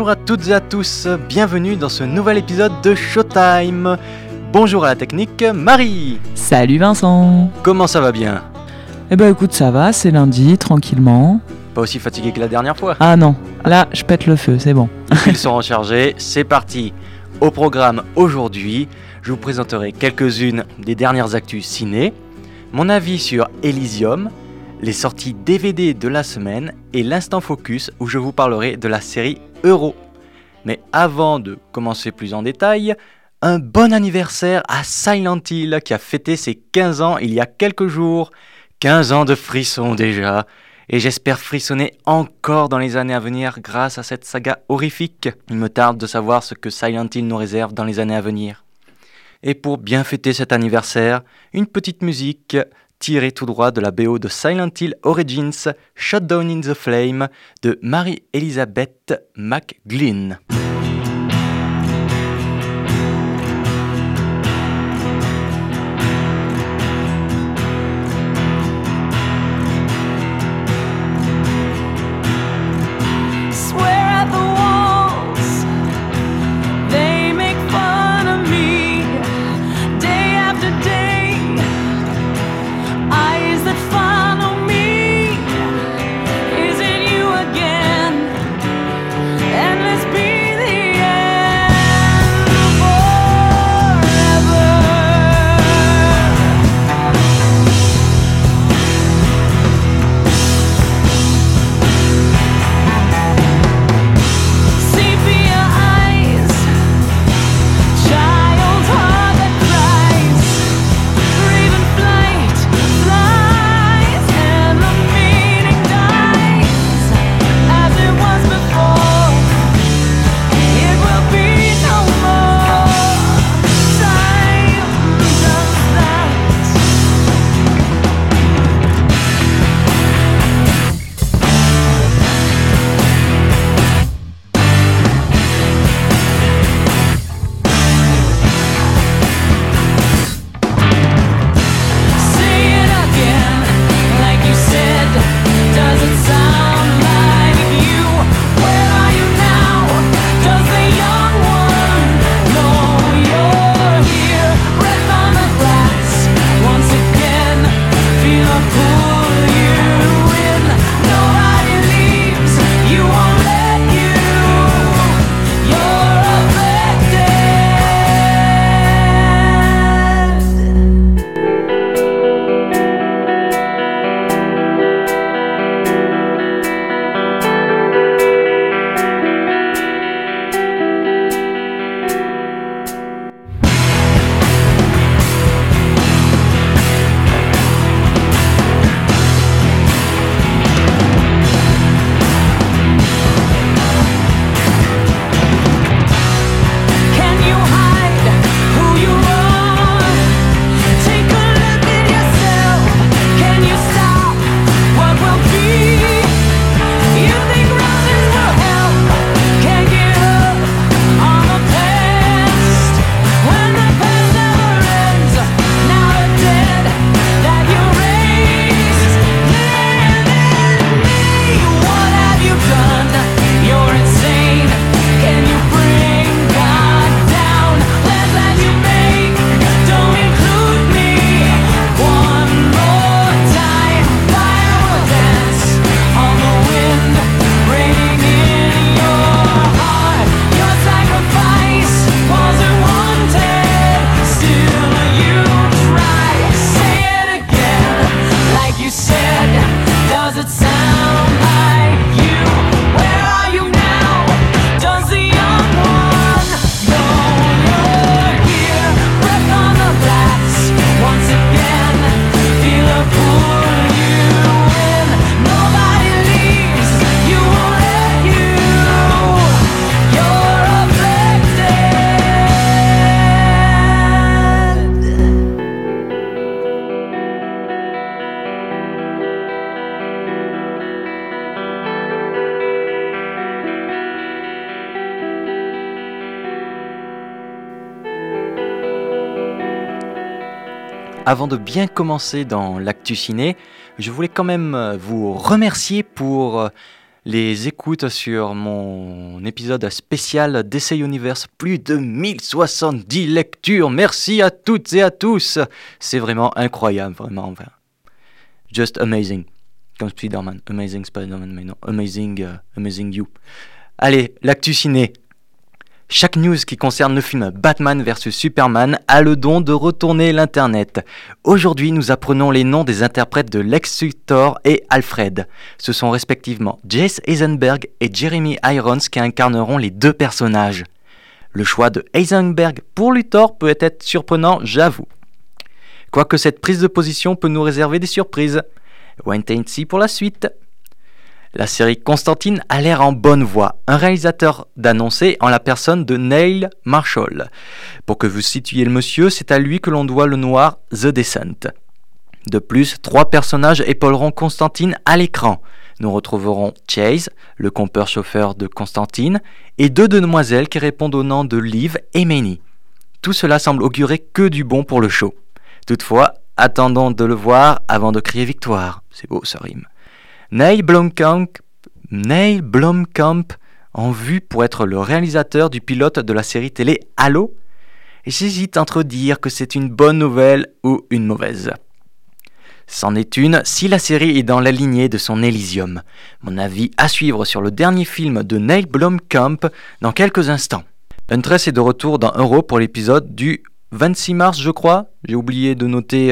Bonjour à toutes et à tous, bienvenue dans ce nouvel épisode de Showtime. Bonjour à la technique, Marie. Salut Vincent. Comment ça va bien ? Eh ben écoute, ça va, c'est lundi, tranquillement. Pas aussi fatigué que la dernière fois ? Ah non, là je pète le feu, c'est bon. Ils sont rechargés, c'est parti. Au programme aujourd'hui, je vous présenterai quelques-unes des dernières actus ciné, mon avis sur Elysium, les sorties DVD de la semaine et l'instant focus où je vous parlerai de la série Euro. Mais avant de commencer plus en détail, un bon anniversaire à Silent Hill qui a fêté ses 15 ans il y a quelques jours. 15 ans de frissons déjà, et j'espère frissonner encore dans les années à venir grâce à cette saga horrifique. Il me tarde de savoir ce que Silent Hill nous réserve dans les années à venir. Et pour bien fêter cet anniversaire, une petite musique tirée tout droit de la BO de Silent Hill Origins, Shut Down in the Flame de Mary-Elizabeth McGlynn. Avant de bien commencer dans l'actu ciné, je voulais quand même vous remercier pour les écoutes sur mon épisode spécial DC Universe. Plus de 1070 lectures. Merci à toutes et à tous. C'est vraiment incroyable, vraiment. Enfin, just amazing. Comme Spider-Man. Amazing Spider-Man, mais non. Amazing you. Allez, l'actu ciné. Chaque news qui concerne le film Batman vs Superman a le don de retourner l'internet. Aujourd'hui, nous apprenons les noms des interprètes de Lex Luthor et Alfred. Ce sont respectivement Jesse Eisenberg et Jeremy Irons qui incarneront les deux personnages. Le choix de Eisenberg pour Luthor peut être surprenant, j'avoue. Quoique cette prise de position peut nous réserver des surprises. Wait and see pour la suite. La série Constantine a l'air en bonne voie. Un réalisateur d'annoncer en la personne de Neil Marshall. Pour que vous situiez le monsieur, c'est à lui que l'on doit le noir The Descent. De plus, 3 personnages épauleront Constantine à l'écran. Nous retrouverons Chase, le compère-chauffeur de Constantine, et 2 demoiselles qui répondent au nom de Liv et Manny. Tout cela semble augurer que du bon pour le show. Toutefois, attendons de le voir avant de crier victoire. C'est beau, ça rime. Neil Blomkamp en vue pour être le réalisateur du pilote de la série télé Halo. Et j'hésite entre dire que c'est une bonne nouvelle ou une mauvaise. C'en est une si la série est dans la lignée de son Elysium. Mon avis à suivre sur le dernier film de Neil Blomkamp dans quelques instants. Huntress est de retour dans Euro pour l'épisode du 26 mars, je crois. J'ai oublié de noter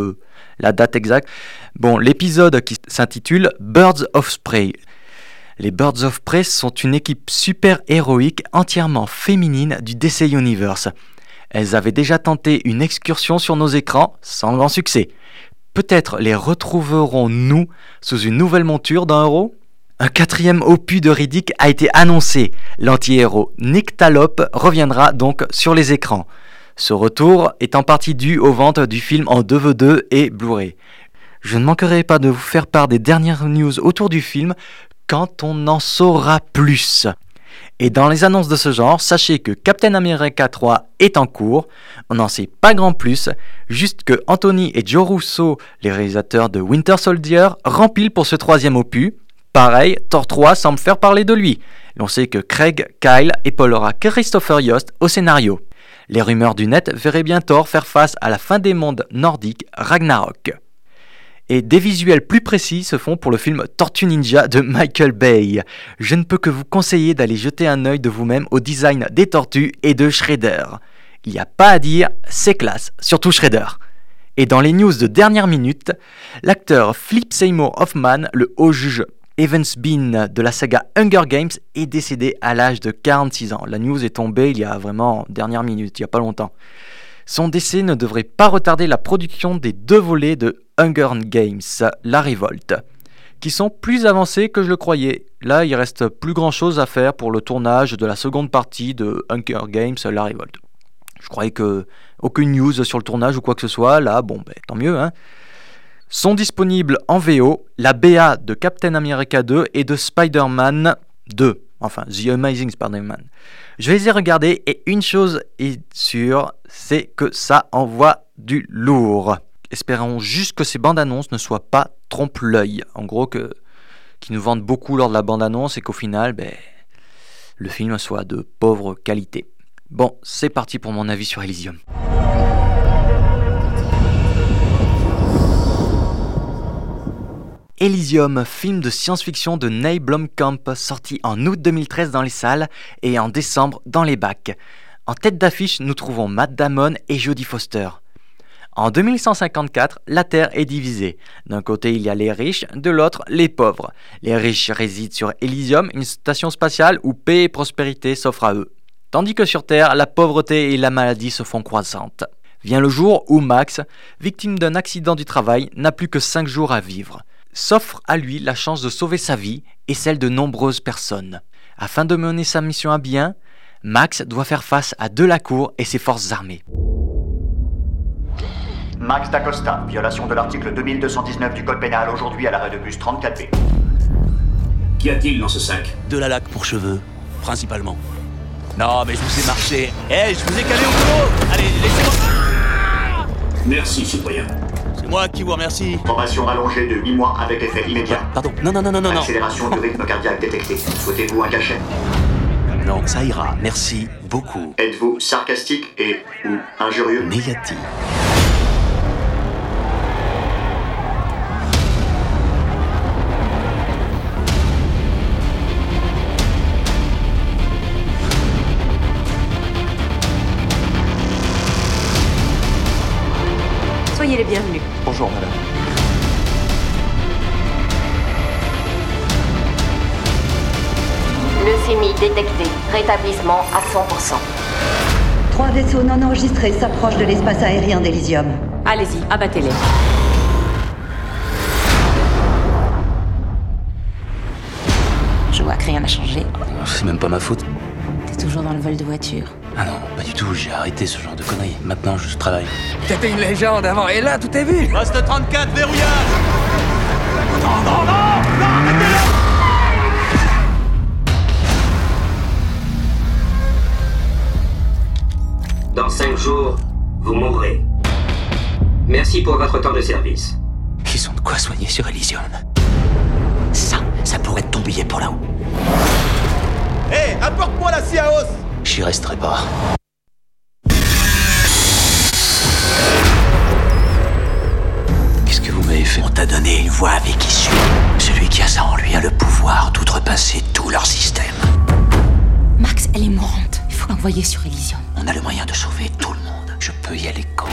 la date exacte. Bon, l'épisode qui s'intitule Birds of Prey. Les Birds of Prey sont une équipe super héroïque entièrement féminine du DC Universe. Elles avaient déjà tenté une excursion sur nos écrans sans grand succès. Peut-être les retrouverons-nous sous une nouvelle monture dans Euro ? Un 4e opus de Riddick a été annoncé. L'anti-héros Nick Talop reviendra donc sur les écrans. Ce retour est en partie dû aux ventes du film en DVD et Blu-ray. Je ne manquerai pas de vous faire part des dernières news autour du film quand on en saura plus. Et dans les annonces de ce genre, sachez que Captain America 3 est en cours. On n'en sait pas grand plus, juste que Anthony et Joe Russo, les réalisateurs de Winter Soldier, rempilent pour ce 3e opus. Pareil, Thor 3 semble faire parler de lui. L'on sait que Craig Kyle épaulera Christopher Yost au scénario. Les rumeurs du net verraient bien Thor faire face à la fin des mondes nordiques Ragnarok. Et des visuels plus précis se font pour le film Tortue Ninja de Michael Bay. Je ne peux que vous conseiller d'aller jeter un œil de vous-même au design des tortues et de Shredder. Il n'y a pas à dire, c'est classe, surtout Shredder. Et dans les news de dernière minute, l'acteur Philip Seymour Hoffman, le haut juge Evans Bean de la saga Hunger Games, est décédé à l'âge de 46 ans. La news est tombée il y a vraiment dernière minute, il n'y a pas longtemps. Son décès ne devrait pas retarder la production des 2 volets de Hunger Games, La Révolte, qui sont plus avancés que je le croyais. Là, il reste plus grand chose à faire pour le tournage de la seconde partie de Hunger Games, La Révolte. Je croyais que aucune news sur le tournage ou quoi que ce soit. Là, bon, tant mieux, hein. Sont disponibles en VO la BA de Captain America 2 et de Spider-Man 2. Enfin, The Amazing Spider-Man. Je les ai regardés et une chose est sûre, c'est que ça envoie du lourd. Espérons juste que ces bandes-annonces ne soient pas trompe-l'œil. En gros, qu'ils nous vendent beaucoup lors de la bande-annonce et qu'au final, le film soit de pauvre qualité. Bon, c'est parti pour mon avis sur Elysium. Elysium, film de science-fiction de Neil Blomkamp, sorti en août 2013 dans les salles et en décembre dans les bacs. En tête d'affiche, nous trouvons Matt Damon et Jodie Foster. En 2154, la Terre est divisée. D'un côté, il y a les riches, de l'autre, les pauvres. Les riches résident sur Elysium, une station spatiale où paix et prospérité s'offrent à eux. Tandis que sur Terre, la pauvreté et la maladie se font croissantes. Vient le jour où Max, victime d'un accident du travail, n'a plus que 5 jours à vivre. S'offre à lui la chance de sauver sa vie et celle de nombreuses personnes. Afin de mener sa mission à bien, Max doit faire face à Delacour et ses forces armées. Max D'Acosta, violation de l'article 2219 du Code pénal, aujourd'hui à l'arrêt de bus 34B. Qu'y a-t-il dans ce sac? De la laque pour cheveux, principalement. Non, mais je vous ai marché. Je vous ai calé au boulot. Allez, laissez-moi. Merci, citoyen. C'est moi qui vous remercie. Formation rallongée de 8 mois avec effet immédiat. Pardon, non. Accélération du rythme cardiaque détectée. Souhaitez-vous un cachet? Non, ça ira, merci beaucoup. Êtes-vous sarcastique et ou injurieux? Négatif. Soyez les bienvenus. Bonjour, madame. Leucémie détectée. Rétablissement à 100%. 3 vaisseaux non enregistrés s'approchent de l'espace aérien d'Elysium. Allez-y, abattez-les. Je vois que rien n'a changé. C'est même pas ma faute. T'es toujours dans le vol de voiture. Ah non, pas du tout, j'ai arrêté ce genre de conneries. Maintenant, je travaille. T'étais une légende avant, et là, tout est vu. Poste 34, verrouillage. Dans 5 jours, vous mourrez. Merci pour votre temps de service. Ils ont de quoi soigner sur Elysium. Ça pourrait être ton billet pour là-haut. Hé, apporte-moi la scie à os. J'y resterai pas. Qu'est-ce que vous m'avez fait? On t'a donné une voix avec issue. Celui qui a ça en lui a le pouvoir d'outrepasser tout leur système. Max, elle est mourante. Il faut l'envoyer sur Elysium. On a le moyen de sauver tout le monde. Je peux y aller quand?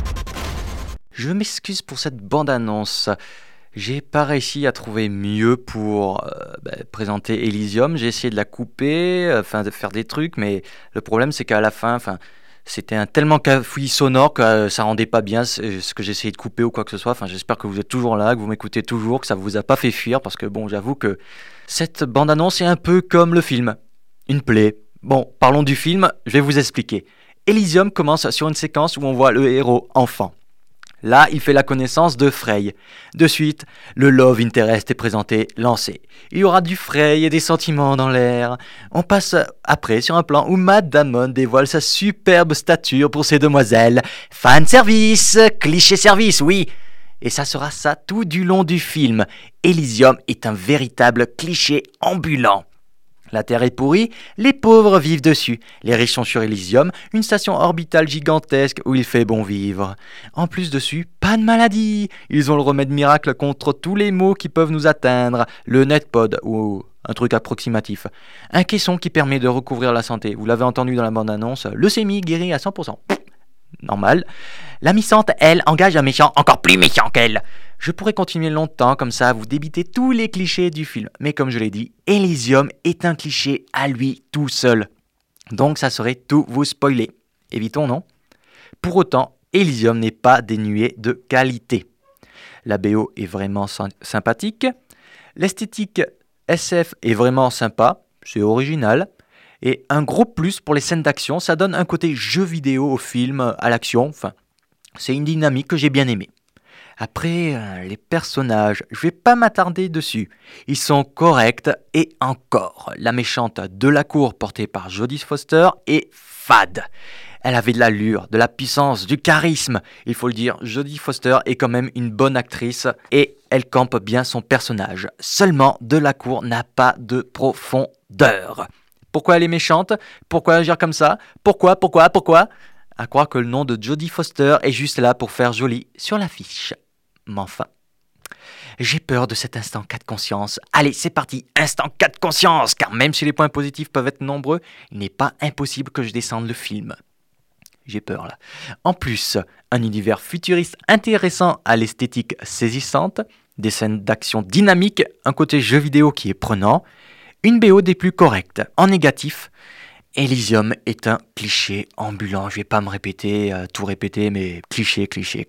Je m'excuse pour cette bande-annonce. J'ai pas réussi à trouver mieux pour présenter Elysium. J'ai essayé de la couper, de faire des trucs, mais le problème c'est qu'à la fin, c'était un tellement cafouillis sonore que ça rendait pas bien ce que j'ai essayé de couper ou quoi que ce soit. J'espère que vous êtes toujours là, que vous m'écoutez toujours, que ça vous a pas fait fuir, parce que bon, j'avoue que cette bande-annonce est un peu comme le film, une plaie. Bon, parlons du film, je vais vous expliquer. Elysium commence sur une séquence où on voit le héros enfant. Là, il fait la connaissance de Frey. De suite, le Love Interest est présenté, lancé. Il y aura du Frey et des sentiments dans l'air. On passe après sur un plan où Matt Damon dévoile sa superbe stature pour ces demoiselles. Fan service, cliché service, oui. Et ça sera ça tout du long du film. Elysium est un véritable cliché ambulant. La Terre est pourrie, les pauvres vivent dessus. Les riches sont sur Elysium, une station orbitale gigantesque où il fait bon vivre. En plus dessus, pas de maladie. Ils ont le remède miracle contre tous les maux qui peuvent nous atteindre. Le NetPod, ou un truc approximatif. Un caisson qui permet de recouvrir la santé. Vous l'avez entendu dans la bande-annonce, leucémie guérie à 100%. Normal. La Missante, elle, engage un méchant encore plus méchant qu'elle. Je pourrais continuer longtemps comme ça à vous débiter tous les clichés du film. Mais comme je l'ai dit, Elysium est un cliché à lui tout seul. Donc ça serait tout vous spoiler. Évitons, non? Pour autant, Elysium n'est pas dénué de qualité. La BO est vraiment sympathique. L'esthétique SF est vraiment sympa. C'est original. Et un gros plus pour les scènes d'action, ça donne un côté jeu vidéo au film, à l'action. C'est une dynamique que j'ai bien aimée. Après, les personnages, je vais pas m'attarder dessus. Ils sont corrects et encore. La méchante Delacour, portée par Jodie Foster, est fade. Elle avait de l'allure, de la puissance, du charisme. Il faut le dire, Jodie Foster est quand même une bonne actrice et elle campe bien son personnage. Seulement, Delacour n'a pas de profondeur. Pourquoi elle est méchante? Pourquoi agir comme ça? Pourquoi? À croire que le nom de Jodie Foster est juste là pour faire joli sur l'affiche. Mais enfin, j'ai peur de cet instant 4 conscience. Allez, c'est parti, instant 4 conscience, car même si les points positifs peuvent être nombreux, il n'est pas impossible que je descende le film. J'ai peur là. En plus, un univers futuriste intéressant à l'esthétique saisissante, des scènes d'action dynamiques, un côté jeu vidéo qui est prenant, une BO des plus correctes. En négatif, Elysium est un cliché ambulant. Je vais pas me répéter, tout répéter, mais cliché.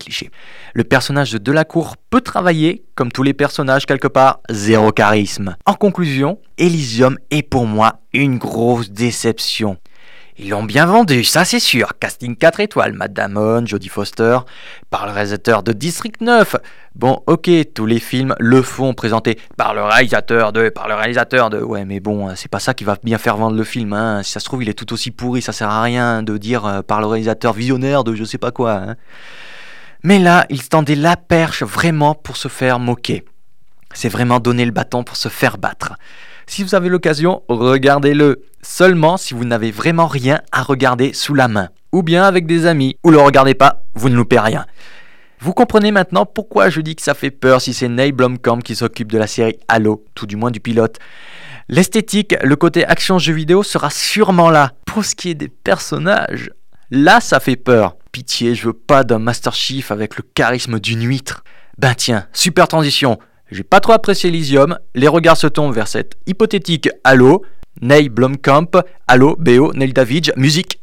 Le personnage de Delacour peut travailler, comme tous les personnages quelque part, zéro charisme. En conclusion, Elysium est pour moi une grosse déception. Ils l'ont bien vendu, ça c'est sûr. Casting 4 étoiles, Matt Damon, Jodie Foster, par le réalisateur de District 9. Bon, ok, tous les films le font présenter par le réalisateur de... Ouais, mais bon, c'est pas ça qui va bien faire vendre le film, hein. Si ça se trouve, il est tout aussi pourri, ça sert à rien de dire par le réalisateur visionnaire de je sais pas quoi, hein. Mais là, il tendait la perche vraiment pour se faire moquer. C'est vraiment donner le bâton pour se faire battre. Si vous avez l'occasion, regardez-le. Seulement si vous n'avez vraiment rien à regarder sous la main. Ou bien avec des amis. Ou le regardez pas, vous ne loupez rien. Vous comprenez maintenant pourquoi je dis que ça fait peur si c'est Neil Blomkamp qui s'occupe de la série Halo, tout du moins du pilote. L'esthétique, le côté action jeu vidéo sera sûrement là. Pour ce qui est des personnages, là ça fait peur. Pitié, je veux pas d'un Master Chief avec le charisme d'une huître. Ben tiens, super transition. J'ai pas trop apprécié Elysium, les regards se tombent vers cette hypothétique Halo. Neil Blomkamp, Halo, BO, Neil Davidge, musique.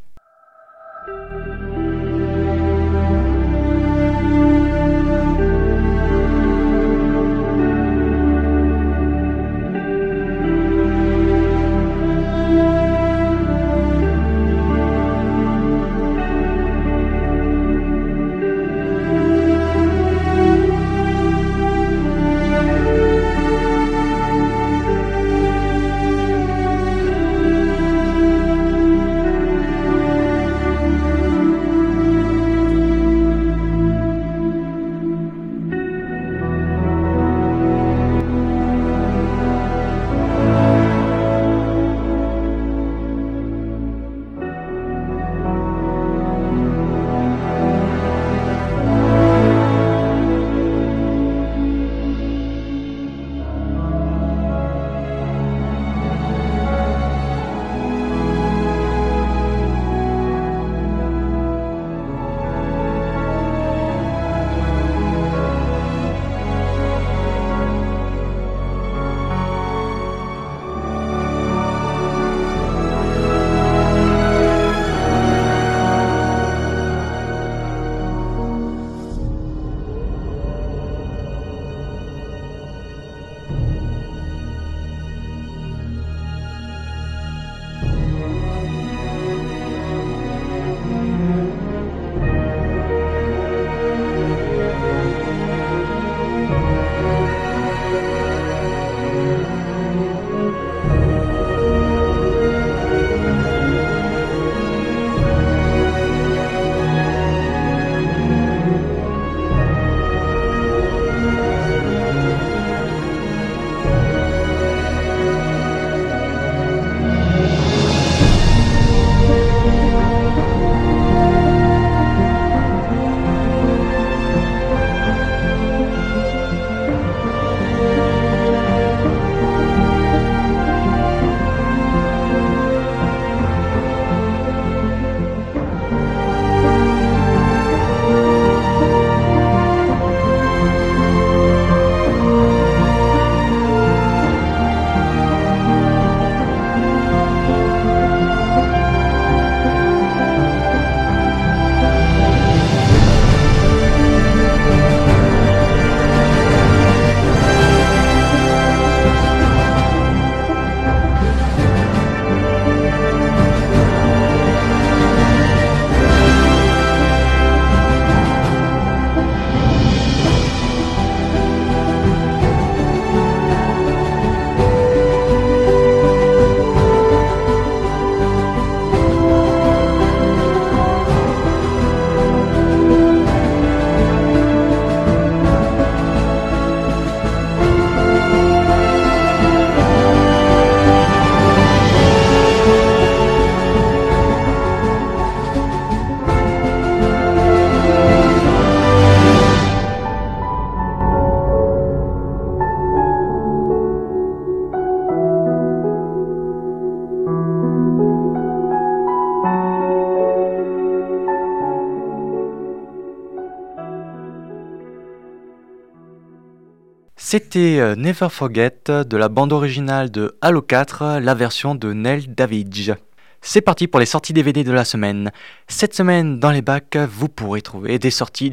C'était Never Forget de la bande originale de Halo 4, la version de Neil Davidge. C'est parti pour les sorties DVD de la semaine. Cette semaine, dans les bacs, vous pourrez trouver des sorties,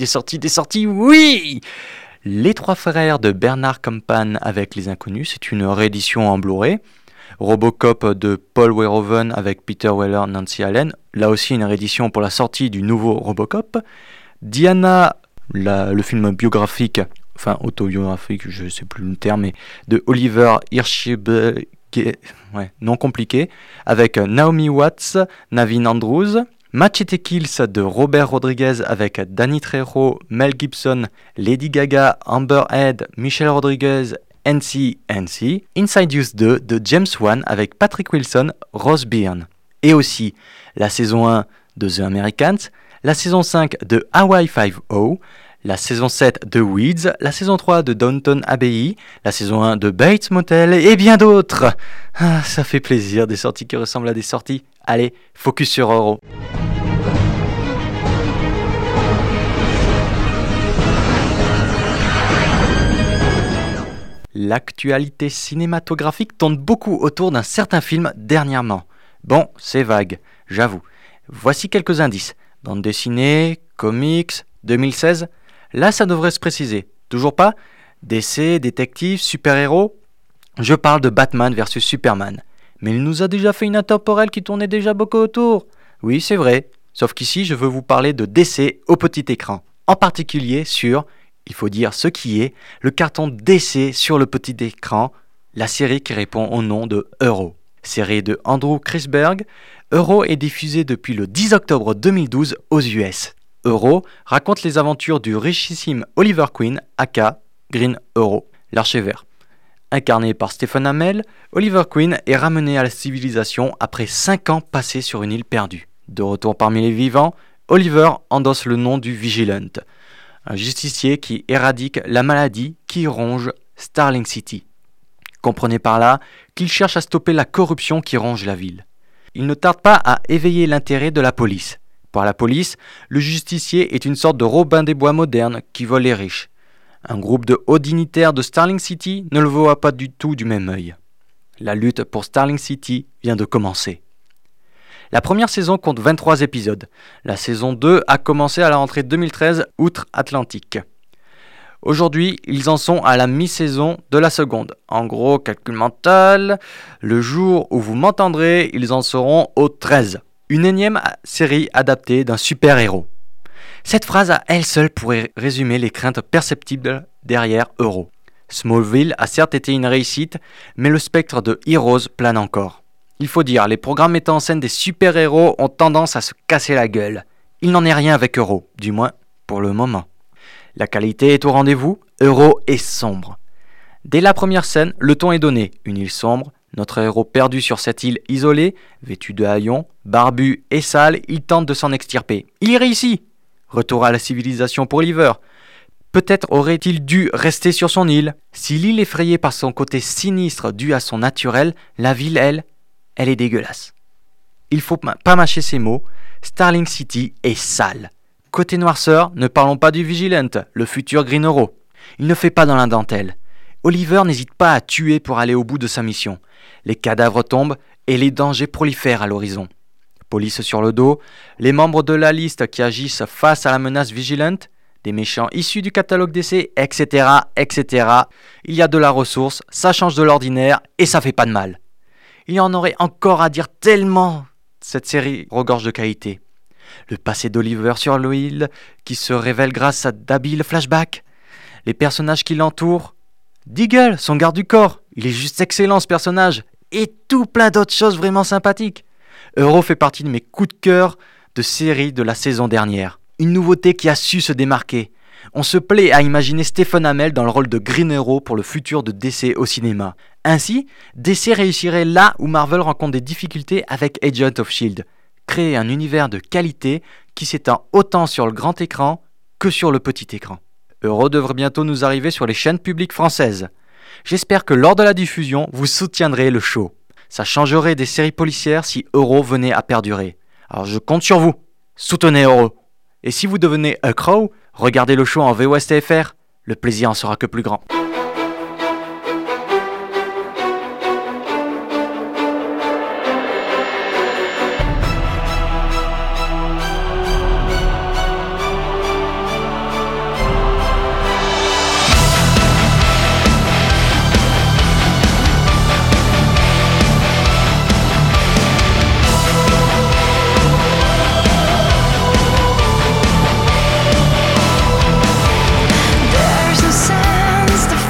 oui! Les Trois Frères de Bernard Campan avec Les Inconnus, c'est une réédition en Blu-ray. Robocop de Paul Verhoeven avec Peter Weller, Nancy Allen, là aussi une réédition pour la sortie du nouveau Robocop. Diana, le film biographique, enfin autobiographique, je ne sais plus le terme, mais de Oliver Hirschberg, non compliqué, avec Naomi Watts, Naveen Andrews, Machete Kills de Robert Rodriguez avec Danny Trejo, Mel Gibson, Lady Gaga, Amber Heard, Michelle Rodriguez, NC. Inside Use 2 de James Wan avec Patrick Wilson, Rose Byrne. Et aussi la saison 1 de The Americans, la saison 5 de Hawaii Five-O, la saison 7 de Weeds, la saison 3 de Downton Abbey, la saison 1 de Bates Motel et bien d'autres. Ah, ça fait plaisir, des sorties qui ressemblent à des sorties. Allez, focus sur Euro. L'actualité cinématographique tourne beaucoup autour d'un certain film dernièrement. Bon, c'est vague, j'avoue. Voici quelques indices. Bande dessinée, comics, 2016. Là, ça devrait se préciser. Toujours pas ? DC, détective, super-héros ? Je parle de Batman vs Superman. Mais il nous a déjà fait une intemporelle qui tournait déjà beaucoup autour. Oui, c'est vrai. Sauf qu'ici, je veux vous parler de DC au petit écran. En particulier sur, il faut dire ce qui est, le carton DC sur le petit écran, la série qui répond au nom de Euro. Série de Andrew Krisberg, Euro est diffusée depuis le 10 octobre 2012 aux US. Euro raconte les aventures du richissime Oliver Queen, aka Green Euro, l'archer-vert. Incarné par Stephen Amell, Oliver Queen est ramené à la civilisation après 5 ans passés sur une île perdue. De retour parmi les vivants, Oliver endosse le nom du Vigilant, un justicier qui éradique la maladie qui ronge Starling City. Comprenez par là qu'il cherche à stopper la corruption qui ronge la ville. Il ne tarde pas à éveiller l'intérêt de la police. Pour la police, le justicier est une sorte de Robin des Bois moderne qui vole les riches. Un groupe de hauts dignitaires de Starling City ne le voit pas du tout du même œil. La lutte pour Starling City vient de commencer. La première saison compte 23 épisodes. La saison 2 a commencé à la rentrée 2013 outre-Atlantique. Aujourd'hui, ils en sont à la mi-saison de la seconde. En gros, calcul mental, le jour où vous m'entendrez, ils en seront au 13. Une énième série adaptée d'un super-héros. Cette phrase à elle seule pourrait résumer les craintes perceptibles derrière Euro. Smallville a certes été une réussite, mais le spectre de Heroes plane encore. Il faut dire, les programmes mettant en scène des super-héros ont tendance à se casser la gueule. Il n'en est rien avec Euro, du moins pour le moment. La qualité est au rendez-vous, Euro est sombre. Dès la première scène, le ton est donné. Une île sombre, notre héros perdu sur cette île isolée, vêtu de haillons, barbu et sale, il tente de s'en extirper. Il y réussit. Retour à la civilisation pour Oliver. Peut-être aurait-il dû rester sur son île. Si l'île est effrayée par son côté sinistre dû à son naturel, la ville, elle est dégueulasse. Il faut pas mâcher ses mots, Starling City est sale. Côté noirceur, ne parlons pas du Vigilant, le futur Green Euro. Il ne fait pas dans la dentelle. Oliver n'hésite pas à tuer pour aller au bout de sa mission. Les cadavres tombent et les dangers prolifèrent à l'horizon. Police sur le dos, les membres de la liste qui agissent face à la menace Vigilant, des méchants issus du catalogue DC, etc., etc. Il y a de la ressource, ça change de l'ordinaire et ça fait pas de mal. Il y en aurait encore à dire tellement cette série regorge de qualité. Le passé d'Oliver sur l'île qui se révèle grâce à d'habiles flashbacks. Les personnages qui l'entourent. Deagle, son garde du corps, il est juste excellent ce personnage. Et tout plein d'autres choses vraiment sympathiques. Euro fait partie de mes coups de cœur de série de la saison dernière. Une nouveauté qui a su se démarquer. On se plaît à imaginer Stephen Amell dans le rôle de Green Arrow pour le futur de DC au cinéma. Ainsi, DC réussirait là où Marvel rencontre des difficultés avec Agent of S.H.I.E.L.D. Créer un univers de qualité qui s'étend autant sur le grand écran que sur le petit écran. Euro devrait bientôt nous arriver sur les chaînes publiques françaises. J'espère que lors de la diffusion, vous soutiendrez le show. Ça changerait des séries policières si Euro venait à perdurer. Alors je compte sur vous. Soutenez Euro. Et si vous devenez A Crow, regardez le show en VOSTFR. Le plaisir en sera que plus grand. There's a sense to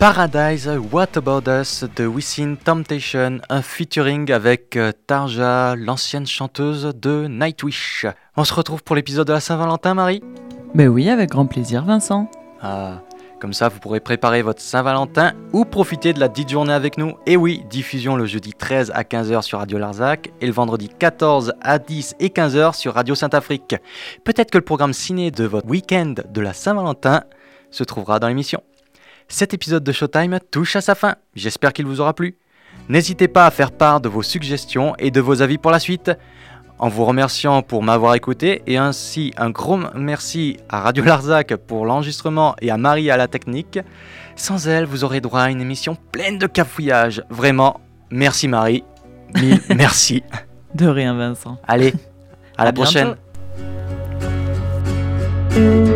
Paradise, What About Us de Within Temptation, un featuring avec Tarja, l'ancienne chanteuse de Nightwish. On se retrouve pour l'épisode de la Saint-Valentin, Marie ? Ben oui, avec grand plaisir, Vincent. Ah, comme ça vous pourrez préparer votre Saint-Valentin ou profiter de la dite journée avec nous. Et oui, diffusion le jeudi 13 à 15h sur Radio Larzac et le vendredi 14 à 10 et 15h sur Radio Saint-Afrique. Peut-être que le programme ciné de votre week-end de la Saint-Valentin se trouvera dans l'émission. Cet épisode de Showtime touche à sa fin, j'espère qu'il vous aura plu. N'hésitez pas à faire part de vos suggestions et de vos avis pour la suite. En vous remerciant pour m'avoir écouté et ainsi un gros merci à Radio Larzac pour l'enregistrement et à Marie à la technique. Sans elle, vous aurez droit à une émission pleine de cafouillage. Vraiment, merci Marie, mille merci. De rien, Vincent. Allez, à la prochaine. Bientôt.